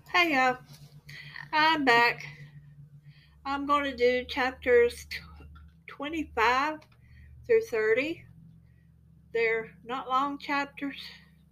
Hey, I'm back. I'm going to do chapters 25 through 30. They're not long chapters.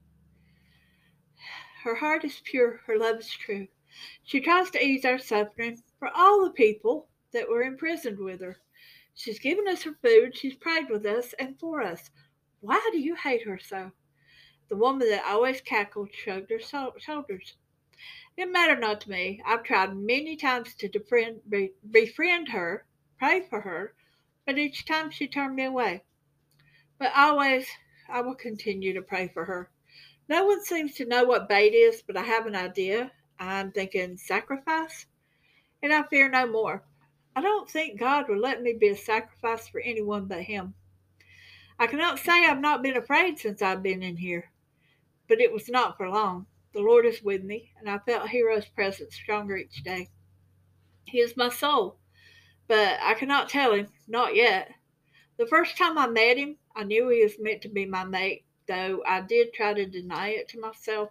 Her heart is pure, her love is true. She tries to ease our suffering for all the people that were imprisoned with her. She's given us her food, she's prayed with us and for us. Why do you hate her so? The woman that always cackled shrugged her shoulders. It mattered not to me. I've tried many times to befriend her, pray for her, but each time she turned me away. But always I will continue to pray for her. No one seems to know what bait is, but I have an idea. I'm thinking sacrifice, and I fear no more. I don't think God will let me be a sacrifice for anyone but Him. I cannot say I've not been afraid since I've been in here, but it was not for long. The Lord is with me, and I felt Hero's presence stronger each day. He is my soul, but I cannot tell him, not yet. The first time I met him, I knew he was meant to be my mate, though I did try to deny it to myself.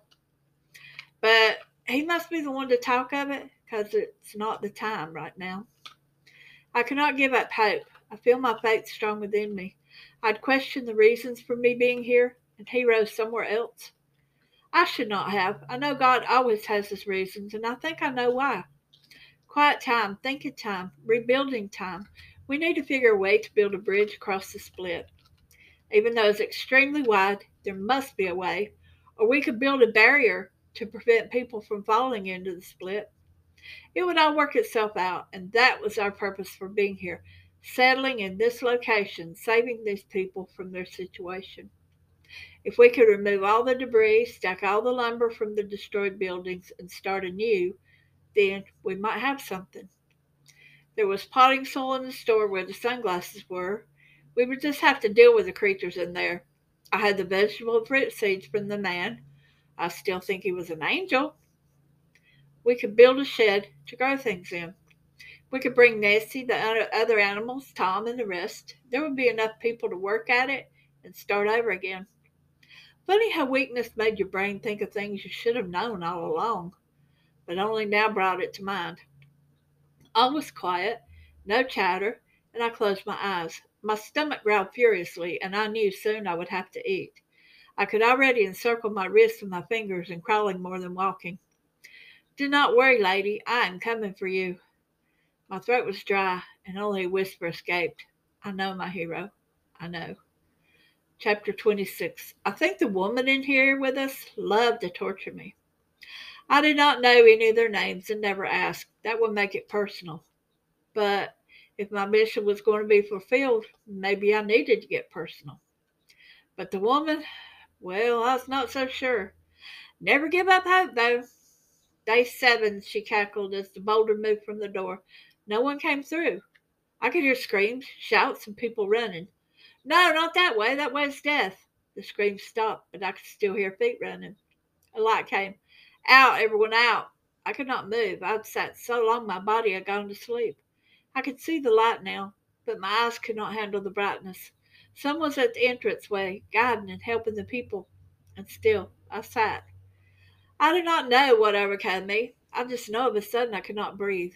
But he must be the one to talk of it, because it's not the time right now. I cannot give up hope. I feel my faith strong within me. I'd question the reasons for me being here, and he rose somewhere else. I should not have. I know God always has his reasons, and I think I know why. Quiet time, thinking time, rebuilding time. We need to figure a way to build a bridge across the split. Even though it's extremely wide, there must be a way. Or we could build a barrier to prevent people from falling into the split. It would all work itself out, and that was our purpose for being here, settling in this location, saving these people from their situation. If we could remove all the debris, stack all the lumber from the destroyed buildings, and start anew, then we might have something. There was potting soil in the store where the sunglasses were. We would just have to deal with the creatures in there. I had the vegetable and fruit seeds from the man. I still think he was an angel. We could build a shed to grow things in. We could bring Nessie, the other animals, Tom, and the rest. There would be enough people to work at it and start over again. Funny how weakness made your brain think of things you should have known all along, but only now brought it to mind. All was quiet, no chatter, and I closed my eyes. My stomach growled furiously, and I knew soon I would have to eat. I could already encircle my wrists with my fingers and crawling more than walking. Do not worry, lady, I am coming for you. My throat was dry, and only a whisper escaped. I know, my hero. I know. Chapter 26. I think the woman in here with us loved to torture me. I did not know any of their names and never asked. That would make it personal. But if my mission was going to be fulfilled, maybe I needed to get personal. But the woman, well, I was not so sure. Never give up hope, though. Day 7, she cackled as the boulder moved from the door. No one came through. I could hear screams, shouts, and people running. No, not that way. That way's death. The screams stopped, but I could still hear feet running. A light came. Out, everyone out. I could not move. I'd sat so long my body had gone to sleep. I could see the light now, but my eyes could not handle the brightness. Someone was at the entranceway, guiding and helping the people, and still I sat. I do not know what overcame me. I just know of a sudden I could not breathe.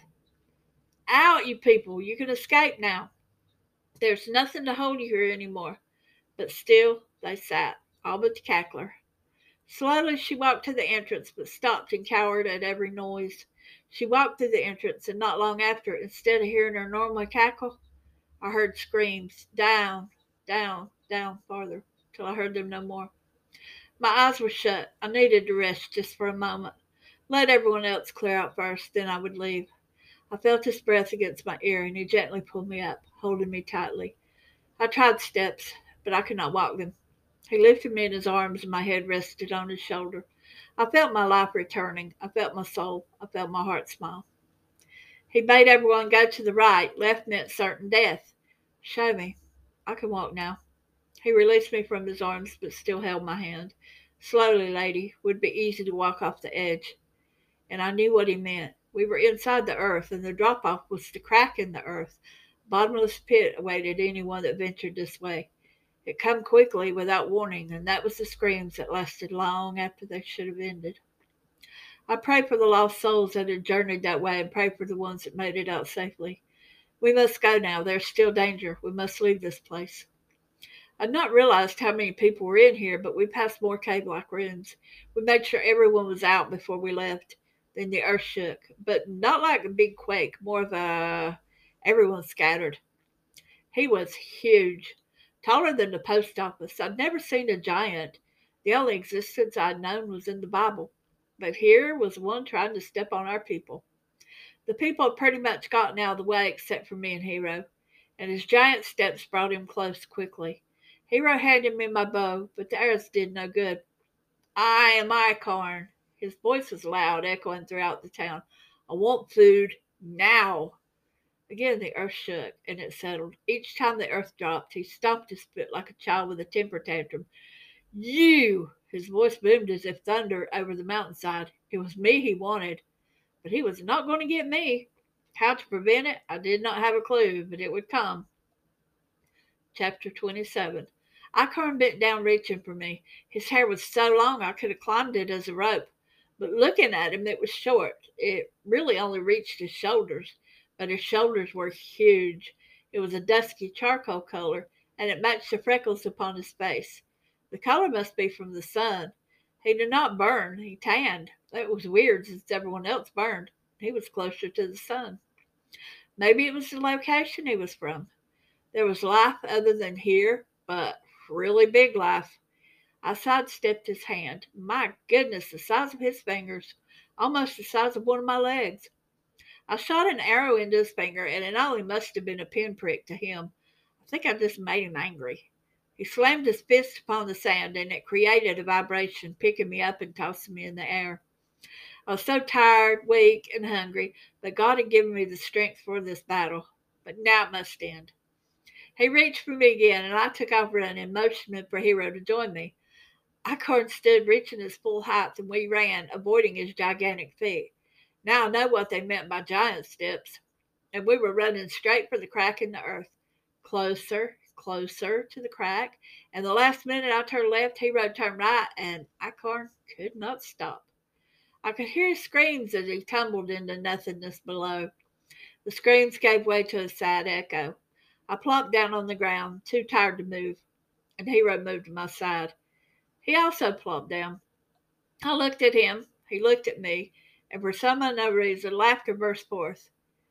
Out, you people! You can escape now. There's nothing to hold you here any more. But still they sat, all but the cackler. Slowly she walked to the entrance, but stopped and cowered at every noise. She walked through the entrance, and not long after, instead of hearing her normal cackle, I heard screams down, down, down farther, till I heard them no more. My eyes were shut. I needed to rest just for a moment. Let everyone else clear out first, then I would leave. I felt his breath against my ear, and he gently pulled me up, holding me tightly. I tried steps, but I could not walk them. He lifted me in his arms, and my head rested on his shoulder. I felt my life returning. I felt my soul. I felt my heart smile. He bade everyone go to the right. Left meant certain death. Show me. I can walk now. He released me from his arms, but still held my hand. Slowly, lady, would be easy to walk off the edge. And I knew what he meant. We were inside the earth, and the drop off was the crack in the earth. A bottomless pit awaited anyone that ventured this way. It come quickly, without warning, and that was the screams that lasted long after they should have ended. I pray for the lost souls that had journeyed that way and pray for the ones that made it out safely. We must go now. There's still danger. We must leave this place. I'd not realized how many people were in here, but we passed more cave-like rooms. We made sure everyone was out before we left. Then the earth shook, but not like a big quake, more of a everyone scattered. He was huge, taller than the post office. I'd never seen a giant. The only existence I'd known was in the Bible. But here was one trying to step on our people. The people had pretty much gotten out of the way except for me and Hero, and his giant steps brought him close quickly. Hero handed me my bow, but the arrows did no good. I am Icorn. His voice was loud, echoing throughout the town. I want food now. Again the earth shook, and it settled. Each time the earth dropped, he stomped his foot like a child with a temper tantrum. You! His voice boomed as if thunder over the mountainside. It was me he wanted, but he was not going to get me. How to prevent it, I did not have a clue, but it would come. Chapter 27. Icorn bent down reaching for me. His hair was so long I could have climbed it as a rope. But looking at him, it was short. It really only reached his shoulders, but his shoulders were huge. It was a dusky charcoal color, and it matched the freckles upon his face. The color must be from the sun. He did not burn, he tanned. That was weird since everyone else burned. He was closer to the sun. Maybe it was the location he was from. There was life other than here, but really big life. I sidestepped his hand. My goodness, the size of his fingers, almost the size of one of my legs. I shot an arrow into his finger, and it only must have been a pinprick to him. I think I just made him angry. He slammed his fist upon the sand, and it created a vibration, picking me up and tossing me in the air. I was so tired, weak, and hungry, but God had given me the strength for this battle. But now it must end. He reached for me again, and I took off running, motioning for Hero to join me. Icorn stood reaching his full height, and we ran, avoiding his gigantic feet. Now I know what they meant by giant steps, and we were running straight for the crack in the earth. Closer, closer to the crack, and the last minute I turned left, Hero turned right, and Icorn could not stop. I could hear his screams as he tumbled into nothingness below. The screams gave way to a sad echo. I plopped down on the ground, too tired to move, and Hero moved to my side. He also plopped down. I looked at him, he looked at me, and for some unknown reason, laughter burst forth.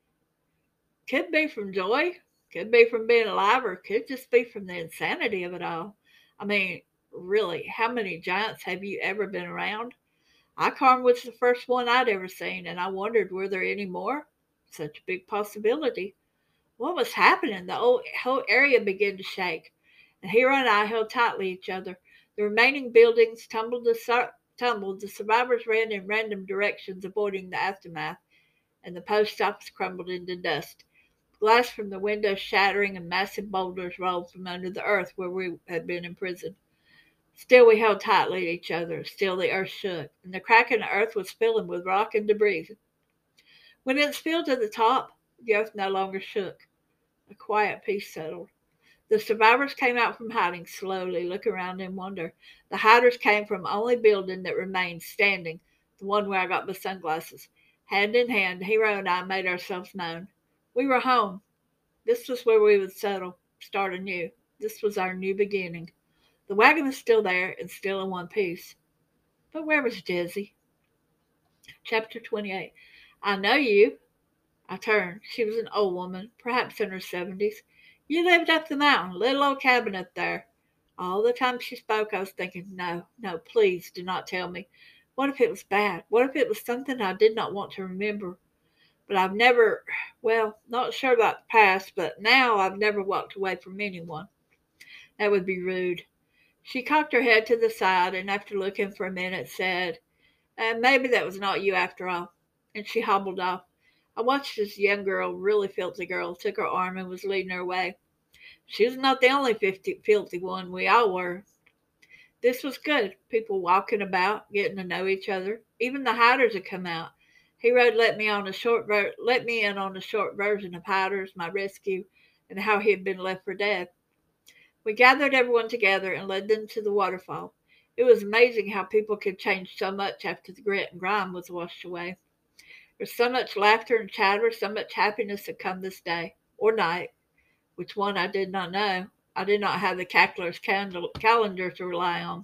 Could be from joy, could be from being alive, or could just be from the insanity of it all. I mean, really, how many giants have you ever been around? Icorn was the first one I'd ever seen, and I wondered were there any more? Such a big possibility. What was happening? The whole area began to shake. The Hero and I held tightly each other. The remaining buildings tumbled. The survivors ran in random directions, avoiding the aftermath, and the post office crumbled into dust. Glass from the windows shattering, and massive boulders rolled from under the earth where we had been imprisoned. Still we held tightly to each other. Still the earth shook, and the crack in the earth was filling with rock and debris. When it spilled to the top, the earth no longer shook. A quiet peace settled. The survivors came out from hiding slowly, looking around in wonder. The hiders came from the only building that remained standing, the one where I got my sunglasses. Hand in hand, Hero and I made ourselves known. We were home. This was where we would settle, start anew. This was our new beginning. The wagon was still there and still in one piece. But where was Jessie? Chapter 28. I know you. I turned. She was an old woman, perhaps in her 70s. You lived up the mountain, little old cabin up there. All the time she spoke, I was thinking, no, no, please do not tell me. What if it was bad? What if it was something I did not want to remember? But I've never, well, not sure about the past, but now I've never walked away from anyone. That would be rude. She cocked her head to the side and after looking for a minute said, maybe that was not you after all. And she hobbled off. I watched this young girl, really filthy girl, took her arm and was leading her away. She was not the only filthy one. We all were. This was good. People walking about, getting to know each other. Even the hiders had come out. Hero let me in on a short version of Hiders, my rescue, and how he had been left for dead. We gathered everyone together and led them to the waterfall. It was amazing how people could change so much after the grit and grime was washed away. There's so much laughter and chatter, so much happiness had come this day, or night, which one I did not know. I did not have the cackler's calendar to rely on.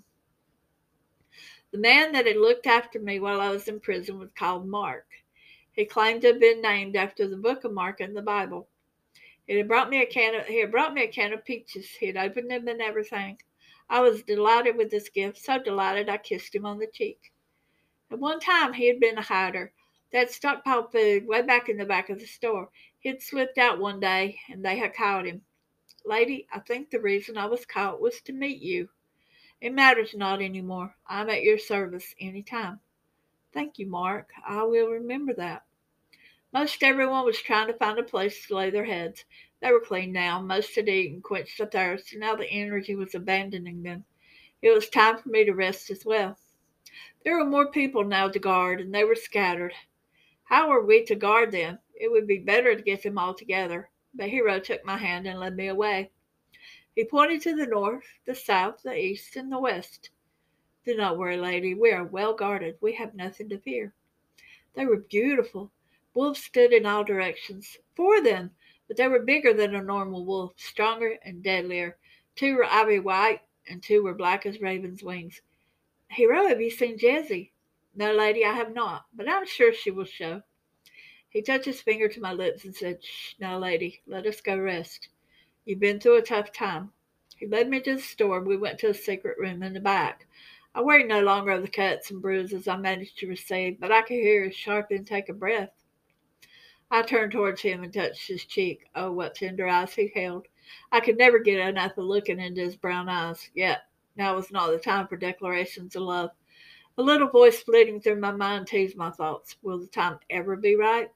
The man that had looked after me while I was in prison was called Mark. He claimed to have been named after the book of Mark in the Bible. He had brought me a can of peaches. He had opened them and everything. I was delighted with this gift, so delighted I kissed him on the cheek. At one time he had been a hider. They had stockpiled food way back in the back of the store. He had slipped out one day, and they had caught him. Lady, I think the reason I was caught was to meet you. It matters not any more. I'm at your service any time. Thank you, Mark. I will remember that. Most everyone was trying to find a place to lay their heads. They were clean now. Most had eaten, quenched their thirst, and now the energy was abandoning them. It was time for me to rest as well. There were more people now to guard, and they were scattered. How were we to guard them? It would be better to get them all together. But Hero took my hand and led me away. He pointed to the north, the south, the east, and the west. Do not worry, lady. We are well guarded. We have nothing to fear. They were beautiful. Wolves stood in all directions. 4 of them, but they were bigger than a normal wolf, stronger and deadlier. 2 were ivory white, and 2 were black as ravens' wings. Hero, have you seen Jessie? No, lady, I have not, but I'm sure she will show. He touched his finger to my lips and said, Shh, now, lady, let us go rest. You've been through a tough time. He led me to the store. We went to a secret room in the back. I worried no longer of the cuts and bruises I managed to receive, but I could hear his sharp intake of breath. I turned towards him and touched his cheek. Oh, what tender eyes he held. I could never get enough of looking into his brown eyes. Yet, now was not the time for declarations of love. A little voice flitting through my mind teased my thoughts. Will the time ever be right?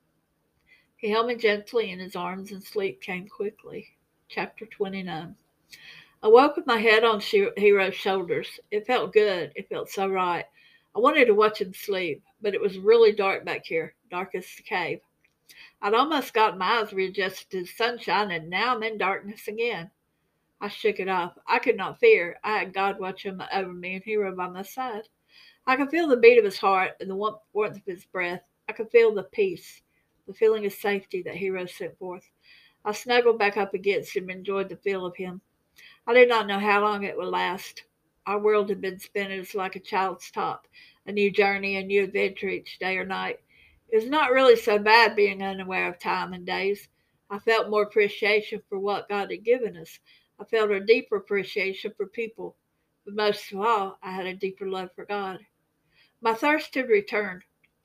He held me gently in his arms, and sleep came quickly. Chapter 29. I woke with my head on Hero's shoulders. It felt good. It felt so right. I wanted to watch him sleep, but it was really dark back here, dark as the cave. I'd almost got my eyes readjusted to the sunshine, and now I'm in darkness again. I shook it off. I could not fear. I had God watching over me and Hero by my side. I could feel the beat of his heart and the warmth of his breath. I could feel the peace, the feeling of safety that Hero sent forth. I snuggled back up against him and enjoyed the feel of him. I did not know how long it would last. Our world had been spinning as like a child's top, a new journey, a new adventure each day or night. It was not really so bad being unaware of time and days. I felt more appreciation for what God had given us. I felt a deeper appreciation for people. But most of all, I had a deeper love for God. My thirst had returned.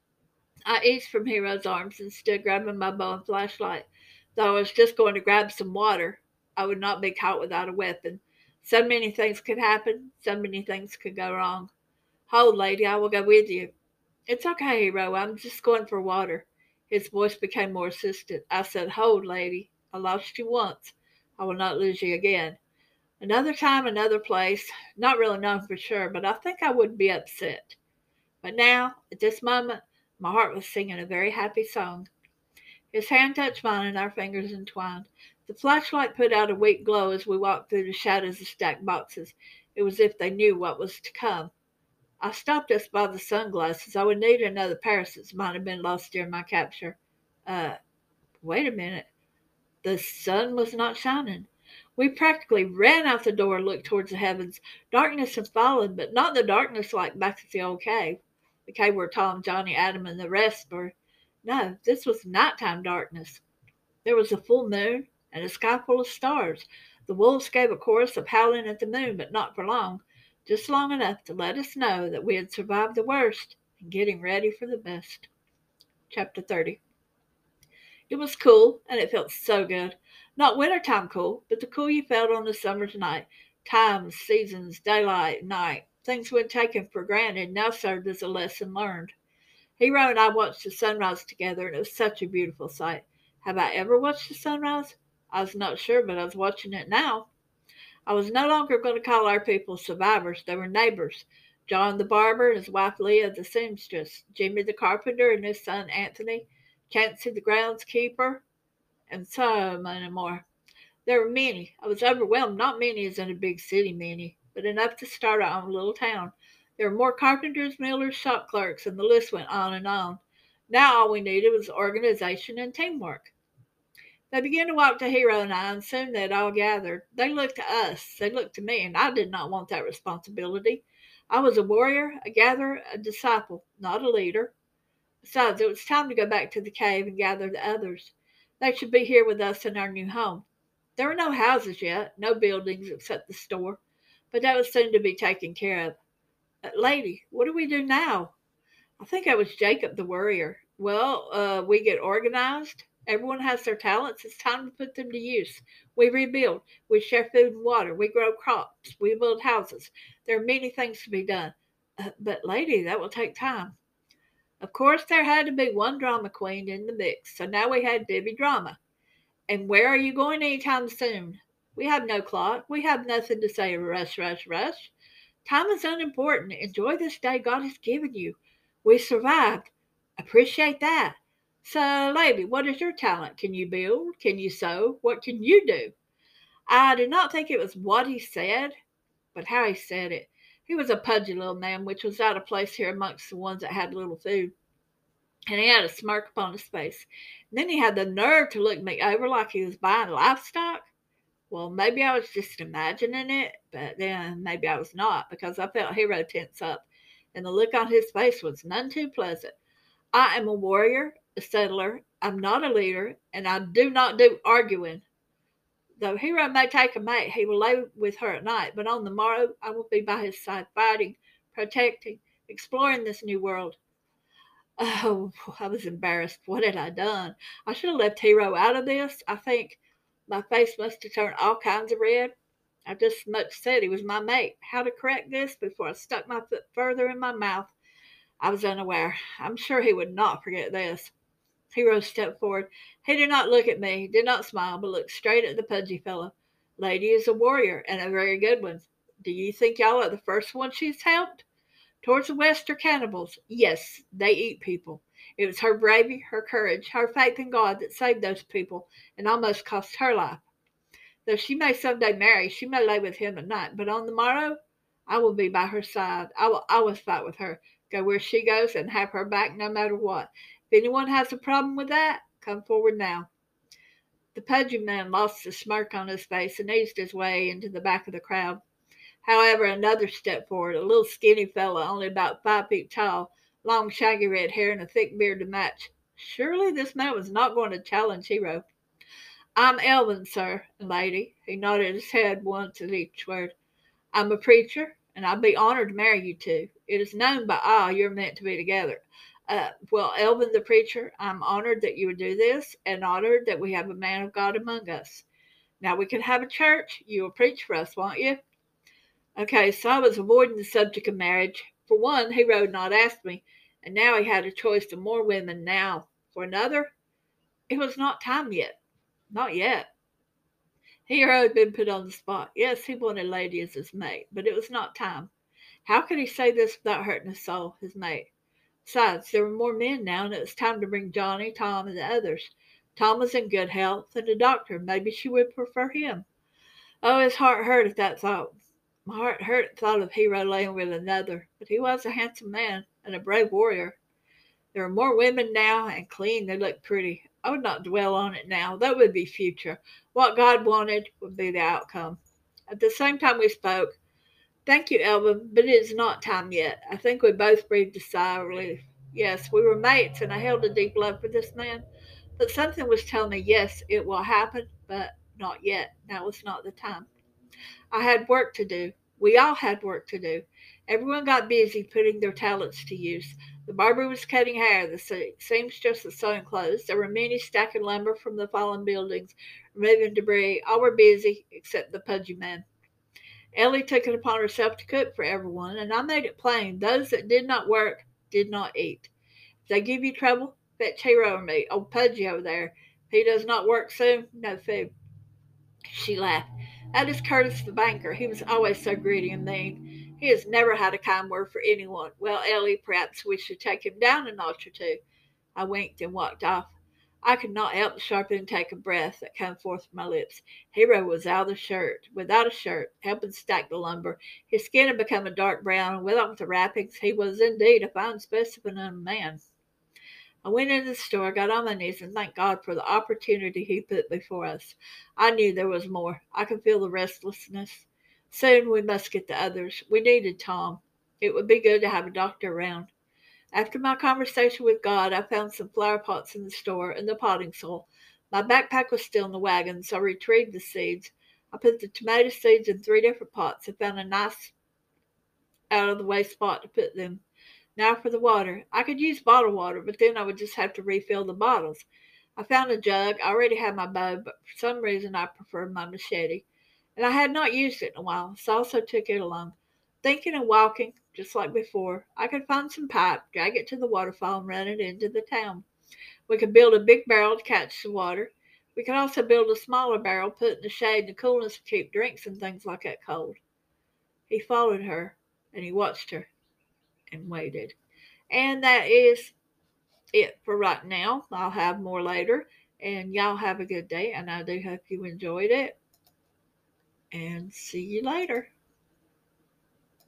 I eased from Hero's arms and stood grabbing my bow and flashlight. Though I was just going to grab some water, I would not be caught without a weapon. So many things could happen, so many things could go wrong. Hold, lady, I will go with you. It's okay, Hero, I'm just going for water. His voice became more insistent. I said, Hold, lady, I lost you once. I will not lose you again. Another time, another place, not really known for sure, but I think I would be upset. But now, at this moment, my heart was singing a very happy song. His hand touched mine and our fingers entwined. The flashlight put out a weak glow as we walked through the shadows of stacked boxes. It was as if they knew what was to come. I stopped us by the sunglasses. I would need another pair since mine had been lost during my capture. Uh, Wait a minute. The sun was not shining. We practically ran out the door and looked towards the heavens. Darkness had fallen, but not the darkness like back at the old cave. The cave where Tom, Johnny, Adam, and the rest were. No, this was nighttime darkness. There was a full moon and a sky full of stars. The wolves gave a chorus of howling at the moon, but not for long, just long enough to let us know that we had survived the worst and getting ready for the best. Chapter 30. It was cool, and it felt so good. Not wintertime cool, but the cool you felt on a summer's night. Times, seasons, daylight, night. Things we'd taken for granted now served as a lesson learned. Hero and I watched the sunrise together, and it was such a beautiful sight. Have I ever watched the sunrise? I was not sure, but I was watching it now. I was no longer going to call our people survivors. They were neighbors. John the barber and his wife Leah the seamstress, Jimmy the carpenter and his son Anthony, Chancey the groundskeeper, and so many more. There were many. I was overwhelmed, not many as in a big city many, but enough to start our own little town. There were more carpenters, millers, shop clerks, and the list went on and on. Now all we needed was organization and teamwork. They began to walk to Hero and I, and soon they'd all gathered. They looked to us, they looked to me, and I did not want that responsibility. I was a warrior, a gatherer, a disciple, not a leader. Besides, it was time to go back to the cave and gather the others. They should be here with us in our new home. There were no houses yet, no buildings except the store, but that was soon to be taken care of. Lady, what do we do now? I think I was Jacob the Worrier. Well, we get organized. Everyone has their talents. It's time to put them to use. We rebuild. We share food and water. We grow crops. We build houses. There are many things to be done. But, lady, that will take time. Of course, there had to be one drama queen in the mix, so now we had Debbie Drama. And where are you going any time soon? We have no clock. We have nothing to say rush, rush, rush. Time is unimportant. Enjoy this day God has given you. We survived. Appreciate that. So, lady, what is your talent? Can you build? Can you sew? What can you do? I do not think it was what he said, but how he said it. He was a pudgy little man, which was out of place here amongst the ones that had little food. And he had a smirk upon his face. And then he had the nerve to look me over like he was buying livestock. Well, maybe I was just imagining it, but then maybe I was not, because I felt Hero tense up, and the look on his face was none too pleasant. I am a warrior, a settler. I'm not a leader, and I do not do arguing. Though Hero may take a mate, he will lay with her at night, but on the morrow I will be by his side, fighting, protecting, exploring this new world. Oh, I was embarrassed. What had I done? I should have left Hero out of this. I think my face must have turned all kinds of red. I just much said he was my mate. How to correct this before I stuck my foot further in my mouth, I was unaware. I'm sure he would not forget this. Hero stepped forward. He did not look at me, did not smile, but looked straight at the pudgy fellow. Lady is a warrior, and a very good one. Do you think y'all are the first one she's helped? Towards the west are cannibals. Yes, they eat people. It was her bravery, her courage, her faith in God that saved those people and almost cost her life. Though she may some day marry, she may lay with him at night, but on the morrow I will be by her side. I will always fight with her, go where she goes, and have her back no matter what. If anyone has a problem with that, come forward now. The pudgy man lost the smirk on his face and eased his way into the back of the crowd. However, another stepped forward, a little skinny fellow, only about 5 feet tall, long shaggy red hair and a thick beard to match. Surely this man was not going to challenge Hero. I'm Elvin, sir and lady. He nodded his head once at each word. I'm a preacher, and I'd be honored to marry you two. It is known by all you're meant to be together. Well, Elvin the preacher, I'm honored that you would do this, and honored that we have a man of God among us. Now we can have a church. You will preach for us, won't you? Okay, so I was avoiding the subject of marriage. For one, Hero had not asked me, and now he had a choice of more women now. For another, it was not time yet. Not yet. Hero had been put on the spot. Yes, he wanted Lady as his mate, but it was not time. How could he say this without hurting his soul, his mate? Besides, there were more men now, and it was time to bring Johnny, Tom, and the others. Tom was in good health, and a doctor. Maybe she would prefer him. Oh, his heart hurt at that thought. My heart hurt at the thought of Hero laying with another, but he was a handsome man and a brave warrior. There were more women now, and clean they looked pretty. I would not dwell on it now. That would be future. What God wanted would be the outcome. At the same time we spoke, thank you, Elvin, but it is not time yet. I think we both breathed a sigh of relief. Yes, we were mates, and I held a deep love for this man, but something was telling me, yes, it will happen, but not yet. Now was not the time. I had work to do. We all had work to do. Everyone got busy putting their talents to use. The barber was cutting hair, the seamstress was sewing clothes. There were many stacking lumber from the fallen buildings, removing debris. All were busy except the pudgy man. Ellie took it upon herself to cook for everyone, and I made it plain those that did not work did not eat. If they give you trouble, fetch Hero or me, old Pudgy over there. If he does not work soon, no food. She laughed. That is Curtis the banker. He was always so greedy and mean. He has never had a kind word for anyone. Well, Ellie, perhaps we should take him down a notch or two. I winked and walked off. I could not help the sharp intake of breath that came forth from my lips. Hero was without a shirt, helping stack the lumber. His skin had become a dark brown, and without the wrappings, he was indeed a fine specimen of a man. I went into the store, got on my knees, and thanked God for the opportunity He put before us. I knew there was more. I could feel the restlessness. Soon we must get the others. We needed Tom. It would be good to have a doctor around. After my conversation with God, I found some flower pots in the store and the potting soil. My backpack was still in the wagon, so I retrieved the seeds. I put the tomato seeds in 3 different pots and found a nice out of the way spot to put them. Now for the water. I could use bottled water, but then I would just have to refill the bottles. I found a jug. I already had my bow, but for some reason I preferred my machete. And I had not used it in a while, so I also took it along. Thinking and walking, just like before, I could find some pipe, drag it to the waterfall, and run it into the town. We could build a big barrel to catch the water. We could also build a smaller barrel, put in the shade, and the coolness to keep drinks and things like that cold. He followed her, and he watched her, and waited. And that is it for right now. I'll have more later. And y'all have a good day. And I do hope you enjoyed it. And see you later.